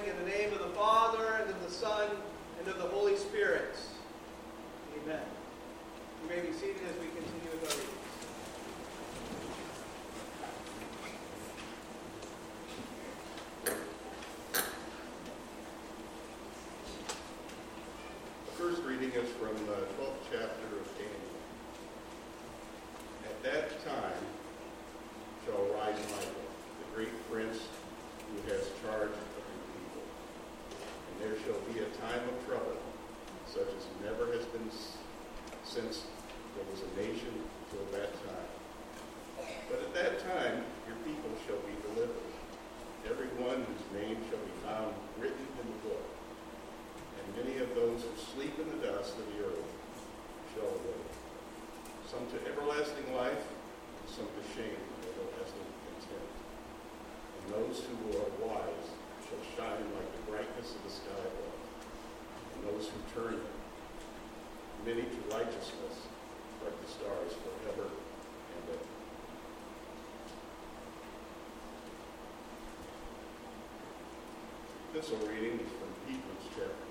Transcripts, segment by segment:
in the name of the Father, and of the Son, and of the Holy Spirit. Amen. You may be seated as we continue with our readings. The first reading is from the 12th chapter of Daniel. At that time shall arise Michael, the great prince who has charge of your people. And there shall be a time of trouble, such as never has been since there was a nation till that time. But at that time your people shall be delivered, every one whose name shall be found written in the book. And many of those who sleep in the dust of the earth shall awake, some to everlasting life, and some to shame and everlasting contempt. And those who are wise shall shine like the brightness of the sky above, and those who turn many to righteousness like the stars forever and ever. Epistle reading is from Hebrews chapter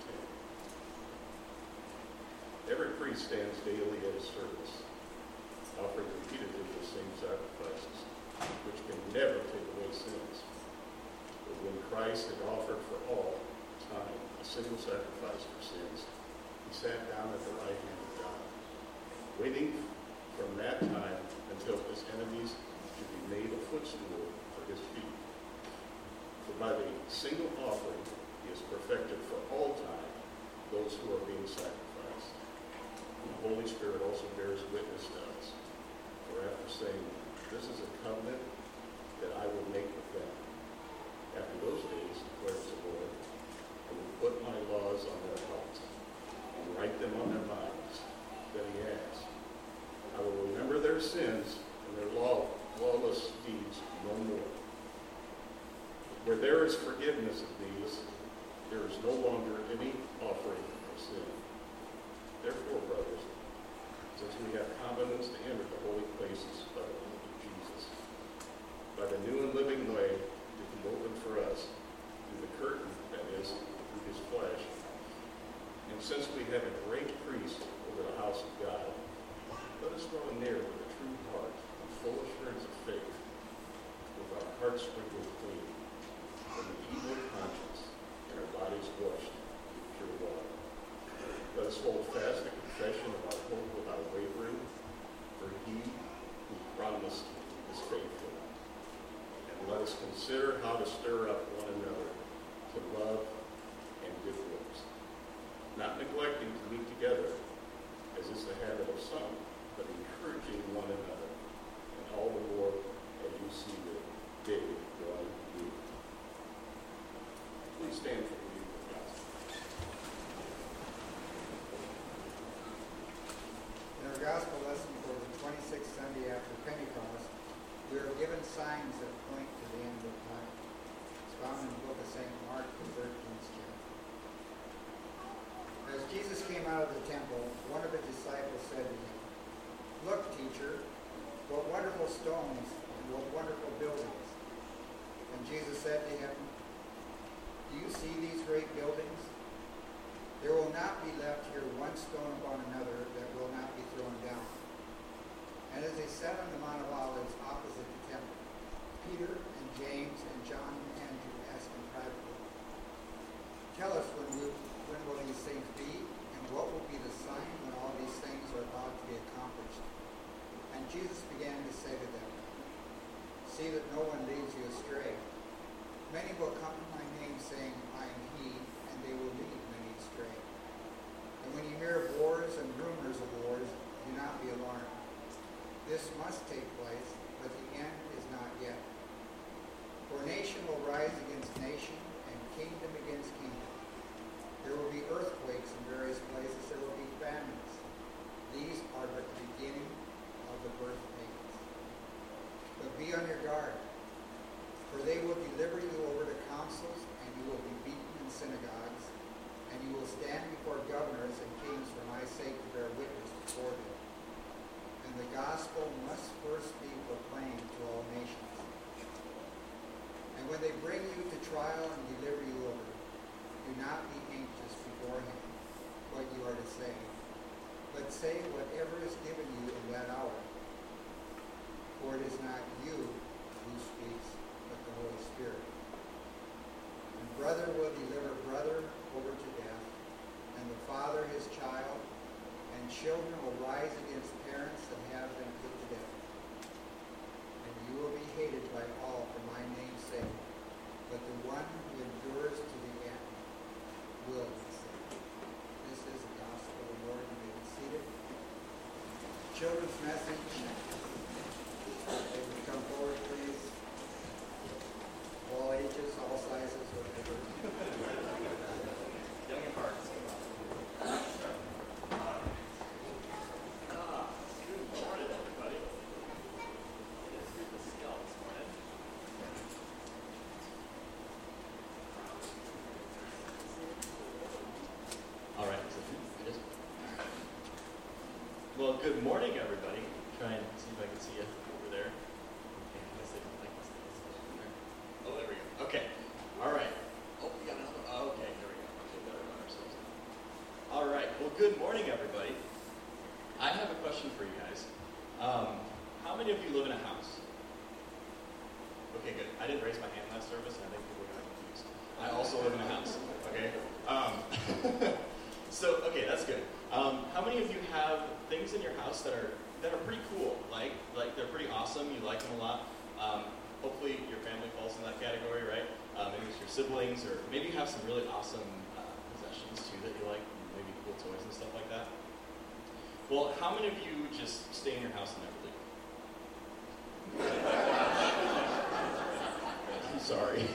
10. Every priest stands daily at his service, offering repeatedly the same sacrifices, which can never take away sins. But when Christ had offered for all time a single sacrifice for sins, he sat down at the right hand of God, waiting from that time until his enemies should be made a footstool for his feet. For by the single offering he has perfected for all time those who are being sacrificed. And the Holy Spirit also bears witness to us. For after saying, "This is a covenant that I will make with them. After those days, declares the Lord, I will put my laws on their hearts and write them on their minds." Then he adds, "I will remember their sins and their lawless deeds no more. Where there is forgiveness of these, there is no longer any offering of sin. Therefore, brothers, since we have confidence to enter the holy places by the blood of Jesus, by the new and living way that he opened for us through the curtain, that is, through his flesh, and since we have a great priest over the house of God, let us draw near with a true heart and full assurance of faith, with our hearts sprinkled clean from the evil conscience and our bodies washed with pure water. Let us hold fast the confession of our hope without wavering, for he who promised is faithful. And let us consider how to stir up one another to love and good works, not neglecting to meet together, as is the habit of some, but encouraging one another, and all the more as you see the day drawing near. Please stand for the reading of the gospel. In our gospel lesson for the 26th Sunday after Pentecost, we are given signs that point to the end of time. It's found in the book of St. Mark, the 13th chapter. As Jesus came out of the temple, one of his disciples said to him, "Look, teacher, what wonderful stones and what wonderful buildings." And Jesus said to him, "Do you see these great buildings? There will not be left here one stone upon another that will not be thrown down." And as they sat on the Mount of Olives opposite the temple, Peter and James and John and Andrew asked him privately, "Tell us, when will these things be, and what will be the sign when all these things are about to be accomplished?" And Jesus began to say to them, "See that no one leads you astray. Many will come in my name, saying, 'I am he,' and they will lead many astray. And when you hear of wars and rumors of wars, do not be alarmed. This must take place, but the end is not yet. For nation will rise against nation, and kingdom against kingdom. There will be earthquakes in various places. There will be famines. These are but the beginning of the birth pains. But be on your guard, for they will deliver you over to councils, and you will be say whatever is given you in that hour. For it is not you who speaks, but the Holy Spirit. And brother will deliver brother over to death, and the father his child, and children will rise against parents and have them put to death. And you will be hated by all for my name's sake, but the one who endures to the end will be saved. This is the gospel of the Lord. You may be seated. Children's message. They would come forward, please. All ages, all sizes, whatever. Young at heart. Good morning, everybody. Let's read the scale this morning. All right. Well, good morning, everybody. Try and see if I can see you over there. Okay, can I say like this? Oh, there we go. Okay. All right. Oh, we got another. Oh, okay, there we go. Okay, better about ourselves. All right. Well, good morning, everybody. I have a question for you guys. How many of you live in a house? Okay, good. I didn't raise my hand last service, and I think people got confused. I also live in a house. Okay. So, okay, that's good. How many of you have things in your house that are pretty cool? Like they're pretty awesome. You like them a lot. Hopefully, your family falls in that category, right? Maybe it's your siblings, or maybe you have some really awesome possessions too that you like, maybe cool toys and stuff like that. Well, how many of you just stay in your house and never leave? I'm sorry.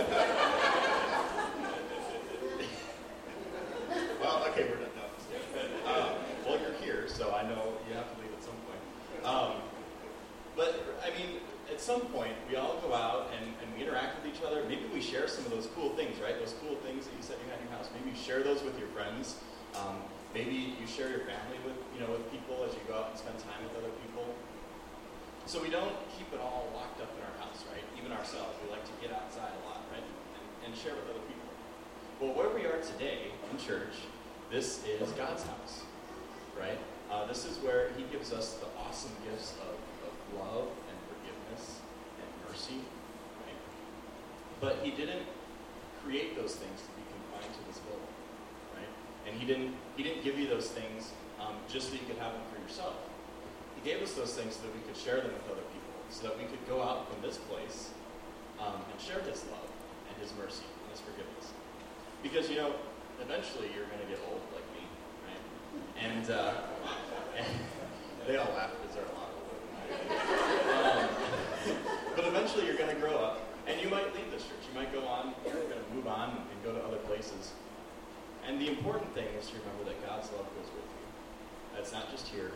Well, okay, we're done. No, well, you're here, so I know you have to leave at some point. But, I mean, at some point, we all go out and we interact with each other. Maybe we share some of those cool things, right? Those cool things that you said you had in your house. Maybe you share those with your friends. Maybe you share your family with people as you go out and spend time with other people. So we don't keep it all locked up in our house, right? Even ourselves. We like to get outside a lot, right? And share with other people. Well, where we are today in church, this is God's house, right? This is where he gives us the awesome gifts of love and forgiveness and mercy, right? But he didn't create those things to be confined to this building, right? And he didn't give you those things just so you could have them for yourself. He gave us those things so that we could share them with other people, so that we could go out from this place and share his love and his mercy and his forgiveness. Because, eventually you're going to get old like me, right? And they all laugh because they're a lot older than I am. But eventually you're going to grow up, and you might leave this church. You might go on, you're going to move on and go to other places. And the important thing is to remember that God's love goes with you. That's not just here.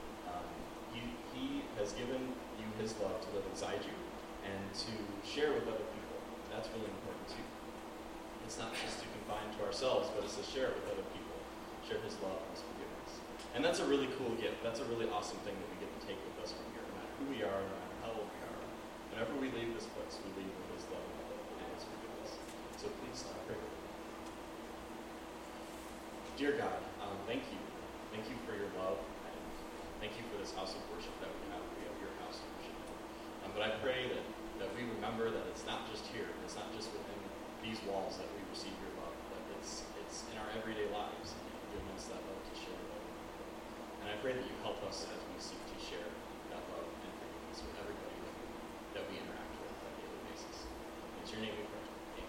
He has given you his love to live inside you and to share with other people. That's really important too. It's not just to confine to ourselves, but it's to share it with other people. Share his love and his forgiveness. And that's a really cool gift. That's a really awesome thing that we get to take with us from here, no matter who we are, no matter how old we are. Whenever we leave this place, we leave with his love and his forgiveness. So please pray with me. Dear God, thank you. Thank you for your love, and thank you for this house of worship that we have. We have your house of worship. But I pray that we remember that it's not just here. It's not just within these walls that we receive your love, but it's in our everyday lives, and you've given us that love to share with other people. And I pray that you help us as we seek to share that love and forgiveness with everybody that we interact with on a daily basis. In your name we pray. Amen.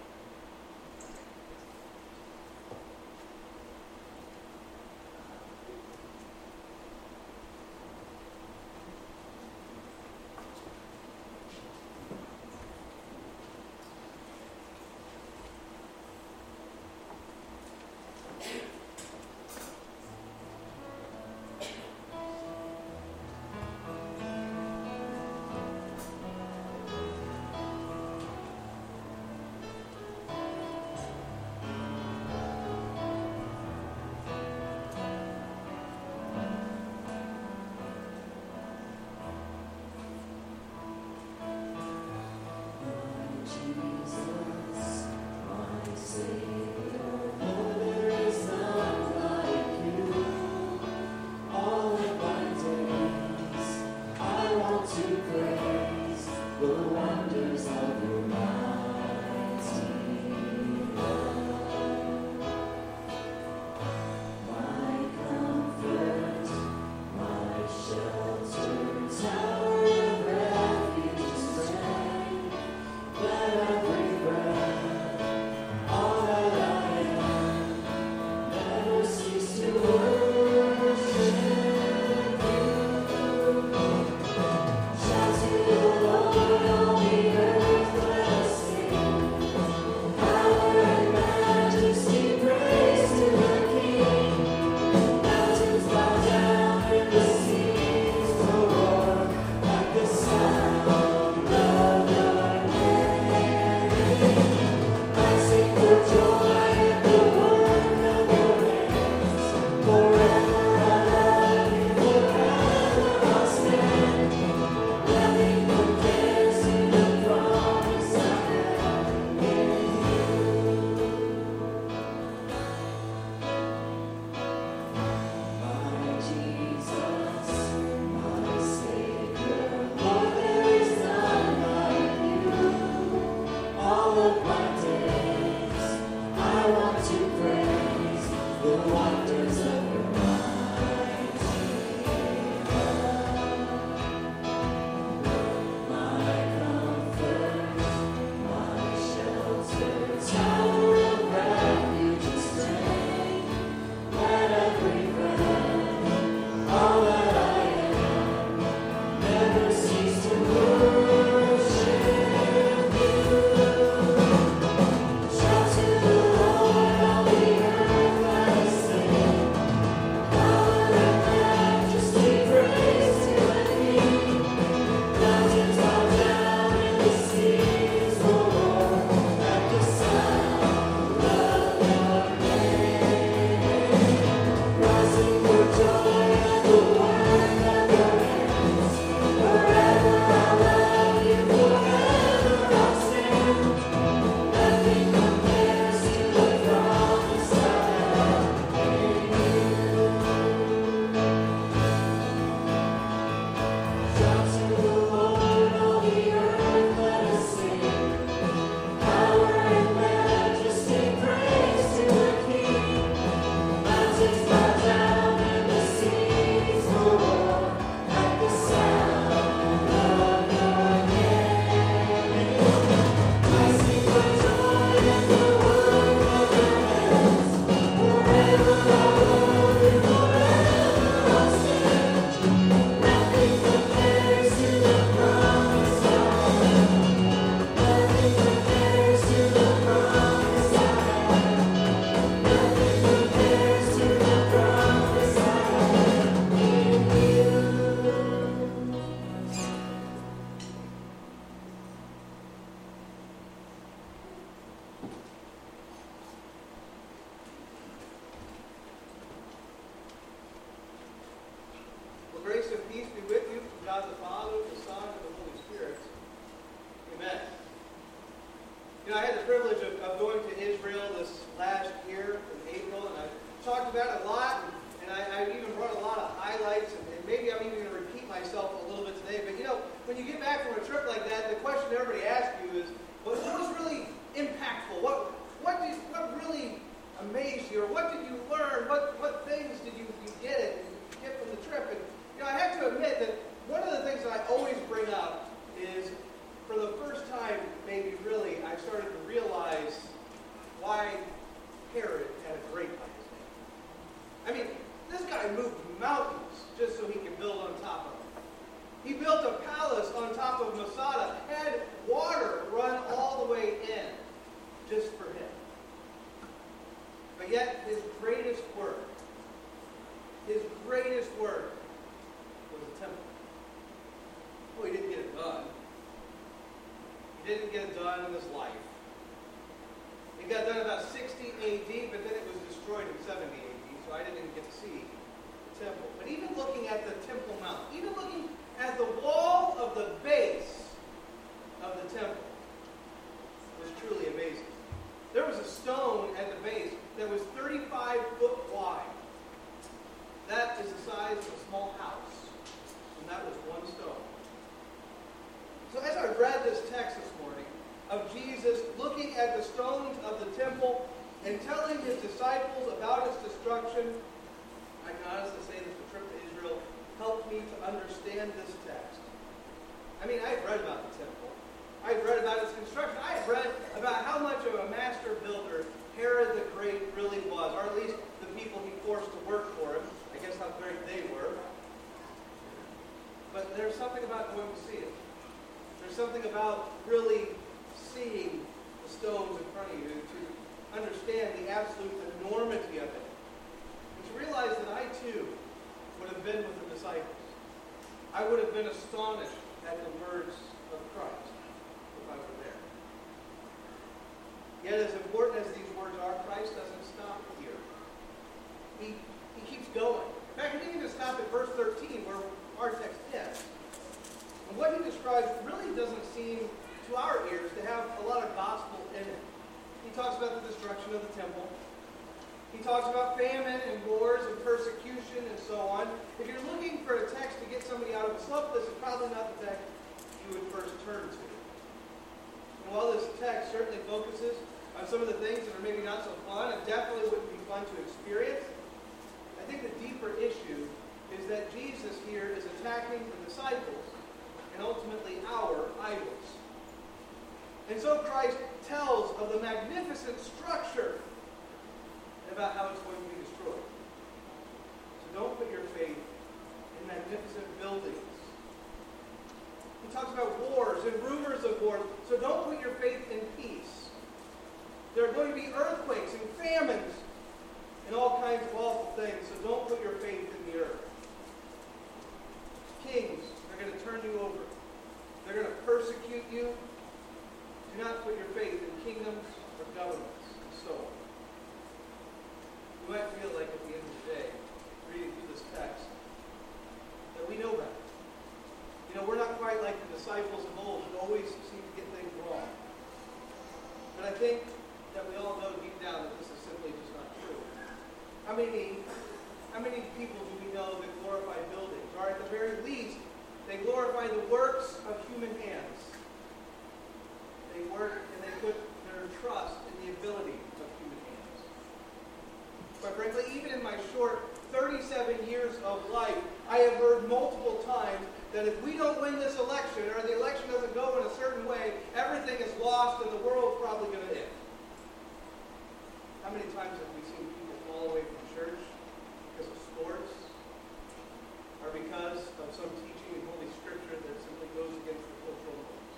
Grace and peace be with you from God the Father, the Son, and the Holy Spirit. Amen. You know, I had the privilege of going to Israel this last year in April, and I talked about it a lot, and I even brought a lot of highlights, and maybe I'm even going to repeat myself a little bit today. But, you know, when you get back from a trip like that, the question everybody asks you is, what was really impactful? What really amazed you? Or what did you learn? What things did you get from the trip? And, you know, I have to admit that one of the things that I always bring up is, for the first time, maybe really, I started to realize why Herod had a great life. I mean, this guy moved mountains just so he could build on top of them. He built a palace on top of Masada, had water run all the way in just for him. But yet, his greatest work was the temple. Well, he didn't get it done. He didn't get it done in his life. It got done about 60 AD, but then it was destroyed in 70 AD, so I didn't even get to see the temple. But even looking at the Temple Mount, even looking at the wall of the base of the temple was truly amazing. There was a stone at the base that was 35 foot wide. That is the size of a small house, and that was one stone. So as I read this text this morning of Jesus looking at the stones of the temple and telling his disciples about its destruction, I can honestly say that the trip to Israel helped me to understand this text. I mean, I had read about the temple. I had read about its construction. I had read about how much of a master builder Herod the Great really was, or at least the people he forced to work for him. I guess how great they were. But there's something about going to see it. There's something about really seeing the stones in front of you to understand the absolute enormity of it. And to realize that I too would have been with the disciples. I would have been astonished at the words of Christ if I were there. Yet as important as these words are, Christ doesn't stop here. He keeps going. In fact, he didn't even stop at verse 13 where our text ends. And what he describes really doesn't seem to our ears to have a lot of gospel in it. He talks about the destruction of the temple. He talks about famine and wars and persecution and so on. If you're looking for a text to get somebody out of a slump, this is probably not the text you would first turn to. And while this text certainly focuses on some of the things that are maybe not so fun and definitely wouldn't be fun to experience. I think the deeper issue is that Jesus here is attacking the disciples and ultimately our idols. And so Christ tells of the magnificent structure about how it's going to be destroyed. So don't put your faith in magnificent buildings. He talks about wars and rumors of wars. So don't put your faith in peace. There are going to be earthquakes and famines and all kinds of awful things. So don't put your faith in the earth. Kings are going to turn you over. They're going to persecute you. Do not put your faith in kingdoms or governments and so on. You might feel like at the end of the day, reading through this text, that we know better. We're not quite like the disciples of old who always seem to get things wrong. But I think that we all know deep down that this is simply just not true. How many people do we know that glorify buildings? Or at the very least, they glorify the works of human hands. They work and they put their trust in the ability of human hands. Quite frankly, even in my short 37 years of life, I have heard multiple times that if we don't win this election, or the election doesn't go in a certain way, everything is lost and the world's probably going to end. How many times have we seen people fall away from church because of sports, or because of some teaching in Holy Scripture that simply goes against the cultural norms?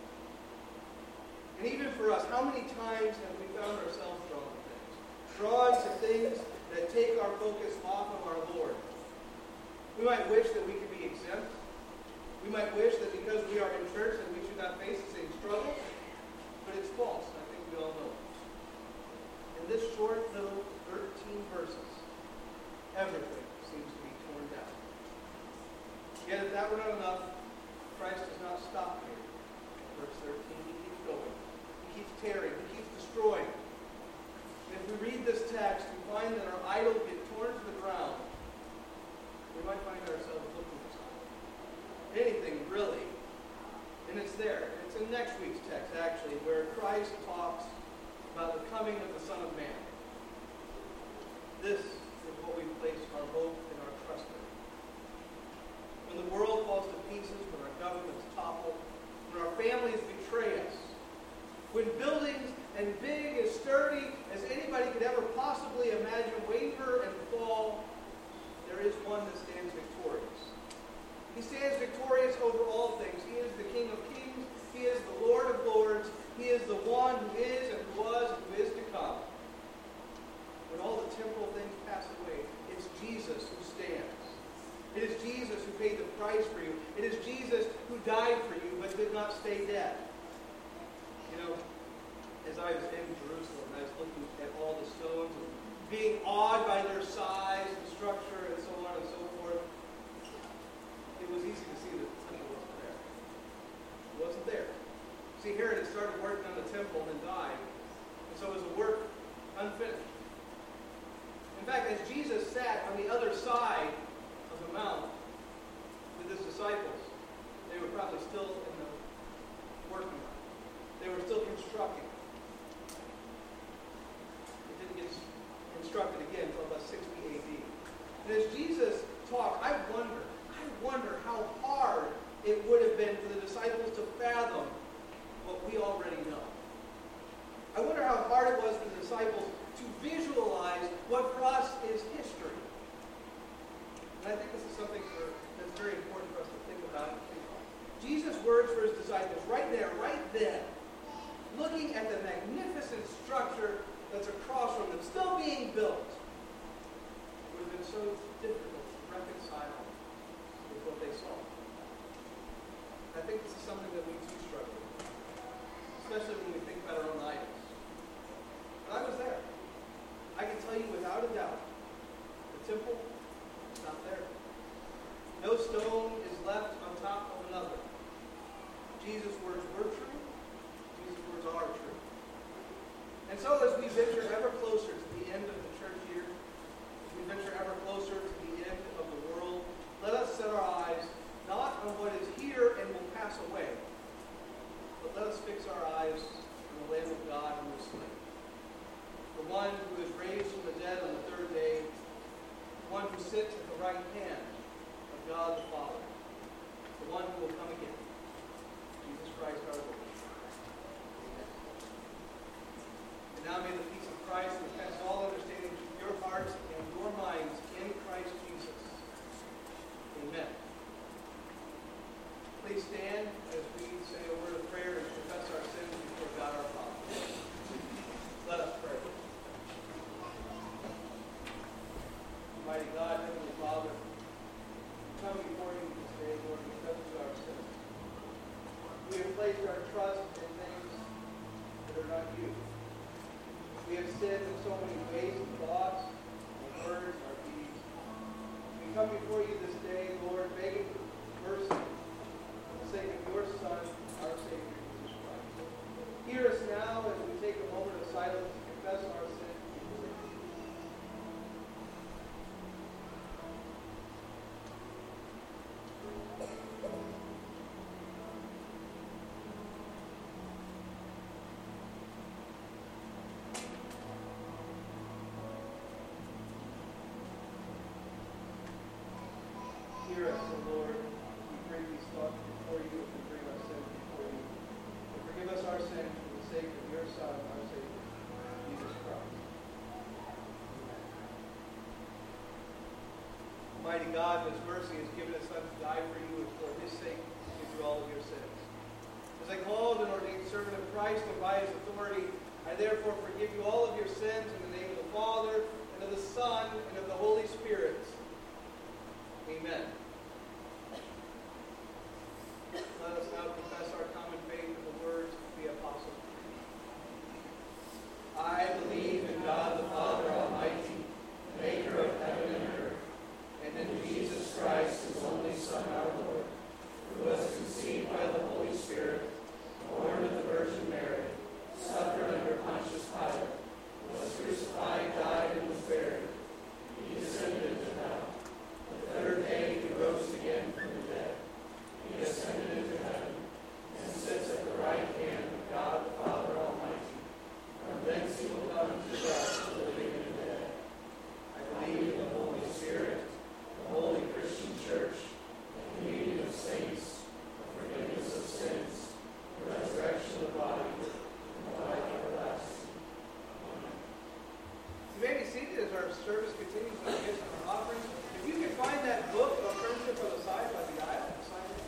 And even for us, how many times have we found ourselves drawn to things that take our focus off of our Lord? We might wish that we could be exempt. We might wish that because we are in church that we should not face the same struggles, but it's false. I think we all know it. In this short little 13 verses, everything seems to be torn down. Yet if that were not enough, Christ does not stop here. Verse 13, he keeps going. He keeps tearing. He keeps destroying. And if we read this text, we find that our idols get torn to the ground. We might find ourselves looking for something. Anything, really. And it's there. It's in next week's text, actually, where Christ talks about the coming of the Son of Man. This is what we place our hope and our trust in. When the world falls to pieces, when our governments topple, when our families betray us, when buildings and big as sturdy as anybody could ever possibly imagine waver and fall, there is one that stands victorious. He stands victorious over all things. He is the King of kings. He is the Lord of lords. He is the one who is and who was and who is to come. When all the temporal things pass away, it's Jesus who stands. It is Jesus who paid the price for you. It is Jesus who died for you but did not stay dead. As I was in Jerusalem, I was looking at all the stones, being awed by their size and structure and so on and so forth. It was easy to see that the temple wasn't there. It wasn't there. See, Herod had started working on the temple and then died. And so it was a work unfinished. In fact, as Jesus sat on the other side of the mount with his disciples, they were probably still in the working line. They were still constructing. It didn't get constructed again until about 60 AD. And as Jesus talked, I wonder how hard it would have been for the disciples to fathom what we already know. I wonder how hard it was for the disciples to visualize what for us is history. And I think this is something that's very important for us to think about and think on. Jesus' words for his disciples, right there, right then, looking at the magnificent structure that's across from them, still being built, would have been so difficult to reconcile with what they saw. I think this is something that we too struggle with, especially when we think about our own idols. But I was there. I can tell you without a doubt, the temple is not there. No stone is left on top of another. Jesus' words were true. Jesus' words are true. And so as we venture ever closer to the end of the church year, as we venture ever closer to the end of the world, let us set our eyes not on what is here and will pass away, but let us fix our eyes on the Lamb of God who was slain. one who sits at the right hand of God the Father, the one who will come again, Jesus Christ our Lord. Amen. And now may the peace of Christ, which passes all understanding, keep your hearts and your minds in Christ Jesus. Amen. Please stand as we say a word of prayer and confess our sins before God our Father. Let us pray. Almighty God, Heavenly Father, we come before you this day, Lord, because of our sins. We have placed our trust in things that are not you. We have sinned in so many ways, thoughts, our words, our deeds. We come before you this day, Lord, begging mercy for the sake of your Son, our Savior, Jesus Christ. Hear us now as we take a moment of silence to confess our sins. Hear us, O Lord, we bring these thoughts before you, and we bring our sins before you. And forgive us our sins for the sake of your Son, our Savior, Jesus Christ. Amen. Almighty God, in his mercy, has given his Son to die for you, and for his sake, give you all of your sins. As a called and ordained servant of Christ, and by his authority, I therefore forgive you all of your sins in the name of the Father, and of the Son, and of the Holy Spirit. Amen. Let us now confess our common faith in the words of the Apostle. I believe in God the Father Almighty, maker of heaven and earth, and in Jesus Christ, his only Son, our Lord, who was conceived by the Holy Spirit, born of the Virgin Mary, suffered under Pontius Pilate, was crucified, died, and was buried. He descended into hell. The third day he rose again from the dead. He ascended into heaven and sits at the right hand of God the Father Almighty. From thence he will come to judge the living and the dead. I believe in the Holy Spirit, the holy Christian Church, the communion of saints, the forgiveness of sins, the resurrection of the body, and the life everlasting. Amen. You may be seated as our service continues with gifts and our offerings. If you can find that book of Friendship on the side by the aisle, sign it.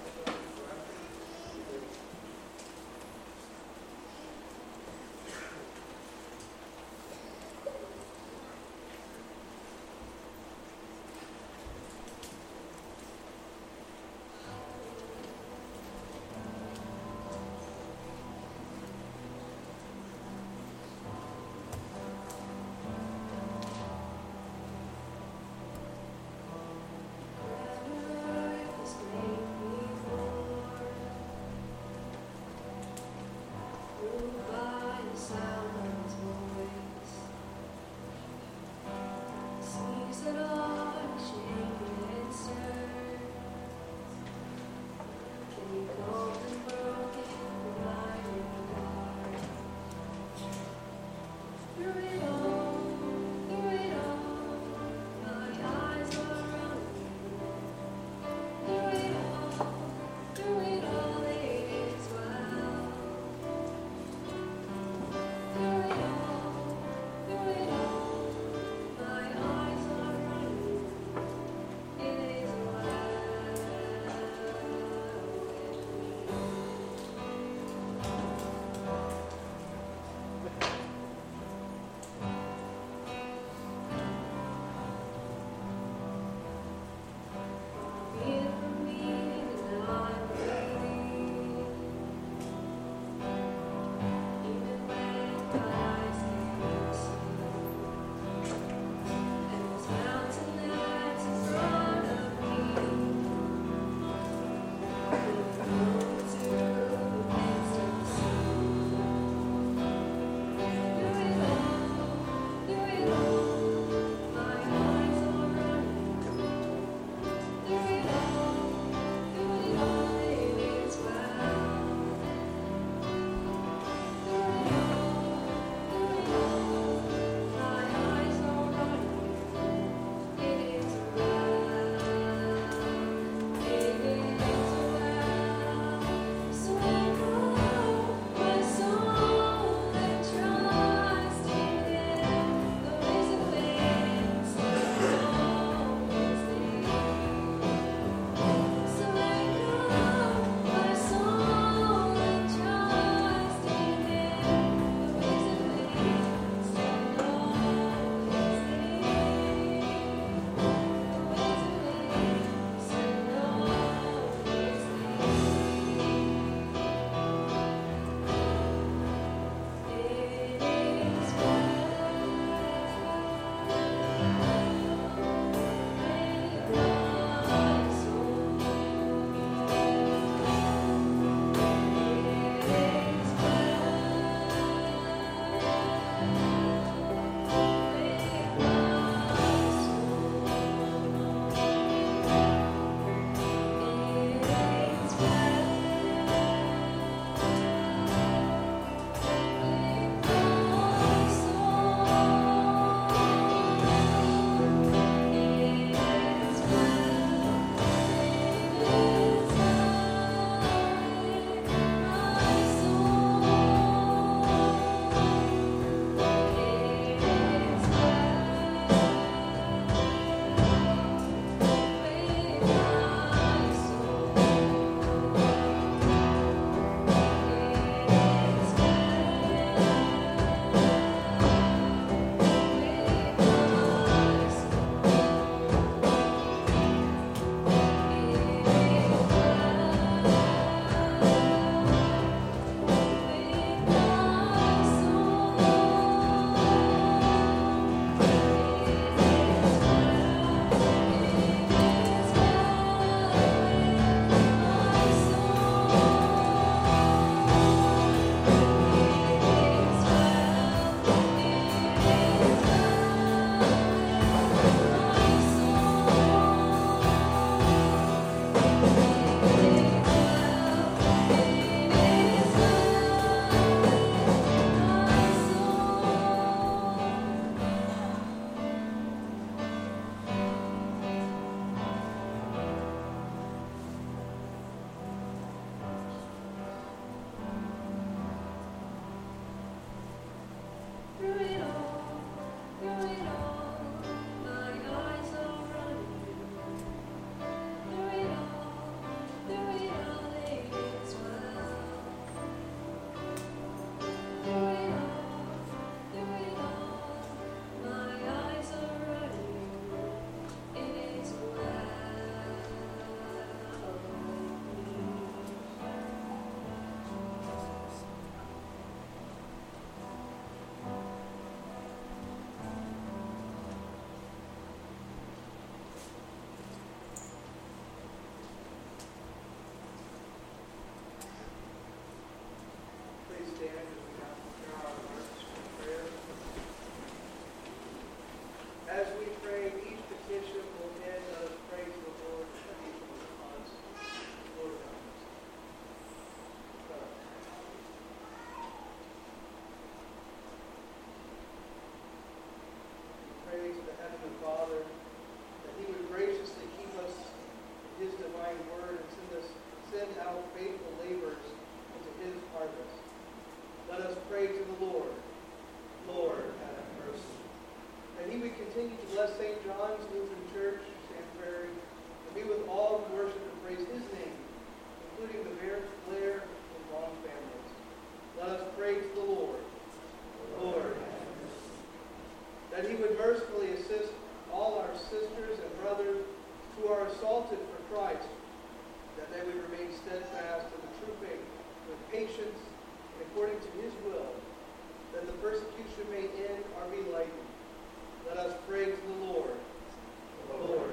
continue to bless St. John's Lutheran Church, St. Prairie, and be with all who worship and praise his name, including the Blair and Long families. Let us pray to the Lord. Lord, that he would mercifully assist all our sisters and brothers who are assaulted for Christ, that they would remain steadfast in the true faith with patience and according to his will, that the persecution may end or be lightened. Let us pray to the Lord. Lord,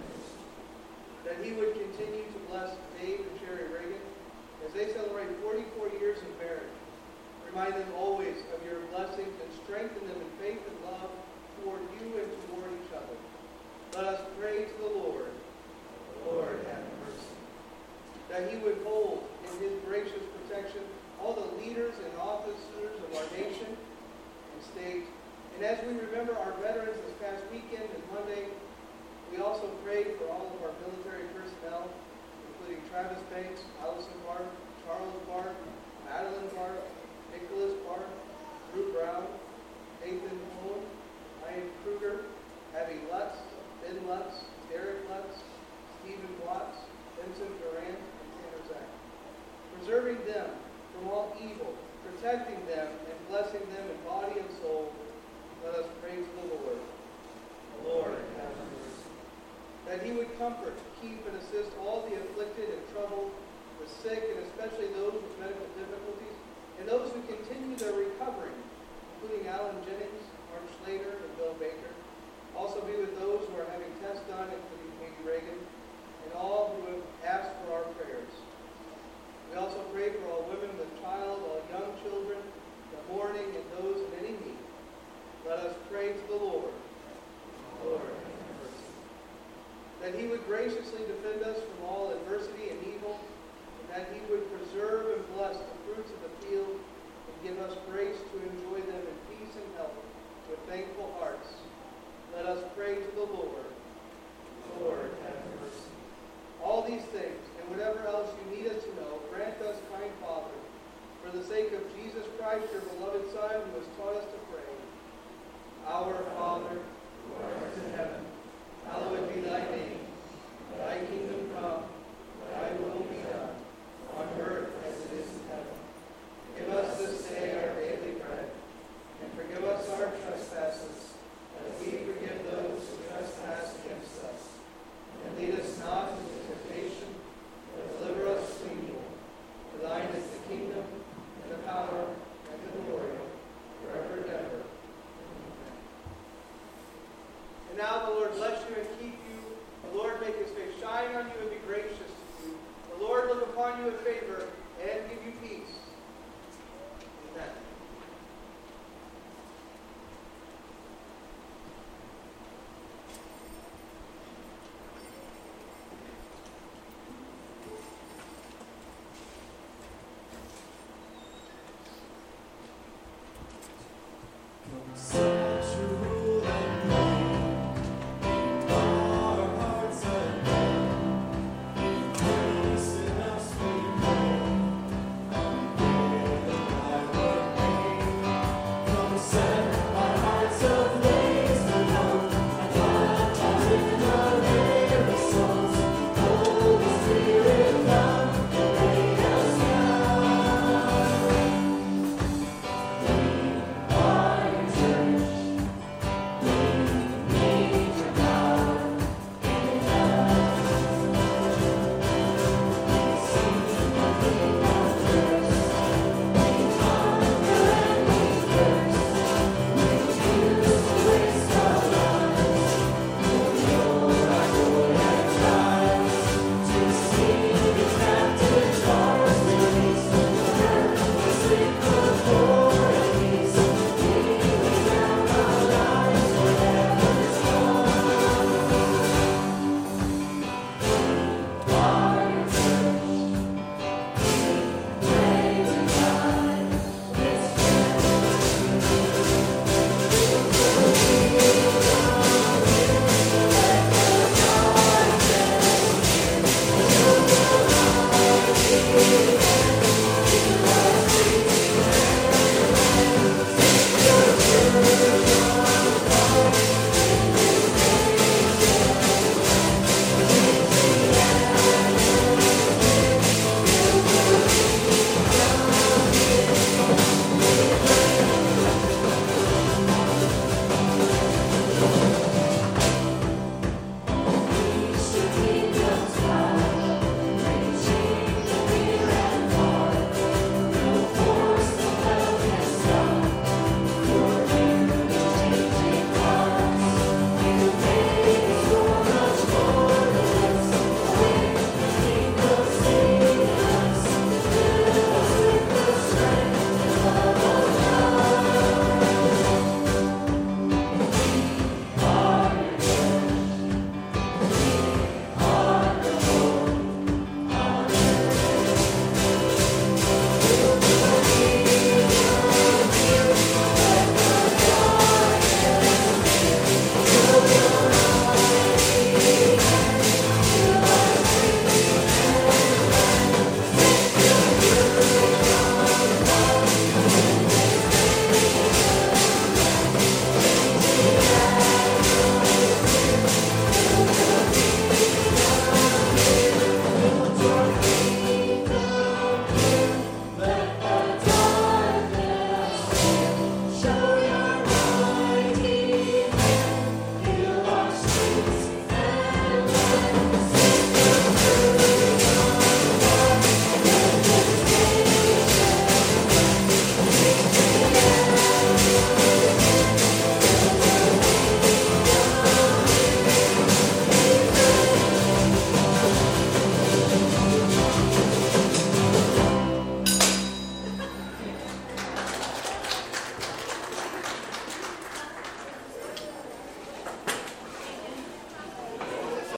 that he would continue to bless Dave and Sherry Reagan as they celebrate 44 years of marriage. Remind them always of your blessings and strengthen them in faith and love toward you and toward each other. Let us pray to the Lord. Lord, have mercy. That he would hold in his gracious protection all the leaders and officers of our nation and state. And as we remember our veterans this past weekend and Monday, we also prayed for all of our military personnel, including Travis Banks, Allison Barth, Charles Barth, Madeline Barth, Nicholas Barth, Drew Brown, Nathan Cohen, Ryan Kruger, Abby Lutz, Ben Lutz, Derek Lutz, Stephen Watts, Vincent Durant, and Tanner Zach. Preserving them from all evil, protecting them, and blessing them in body and soul, let us pray to the Lord. Lord, have mercy. That he would comfort, keep, and assist all the afflicted and troubled, the sick, and especially those with medical difficulties, and those who continue their recovery, including Alan Jennings, Mark Schlater, and Bill Baker. Also be with those who are having tests done, including Katie Reagan, and all who have asked for our prayers. We also pray for all women with child, all young children, the mourning, and those in any need. Let us pray to the Lord. Lord, have mercy. That he would graciously defend us from all adversity and evil, and that he would preserve and bless the fruits of the field and give us grace to enjoy them in peace and health with thankful hearts. Let us pray to the Lord. Lord, have mercy. All these things, and whatever else you need us to know, grant us, kind Father, for the sake of Jesus Christ, your beloved Son, who has taught us to pray. Our Father, who art in heaven, hallowed be thy name. Thy kingdom come, thy will be done, on earth as it is in heaven. Give us this day our daily bread, and forgive us our trespasses, as we forgive those who trespass against us. And lead us not into temptation, but deliver us from evil. For thine is the kingdom, and the power, and the glory, forever and ever. Amen. And now the Lord bless you and keep you. The Lord make his face shine on you and be gracious to you. The Lord look upon you in favor and give you peace. Amen. Amen.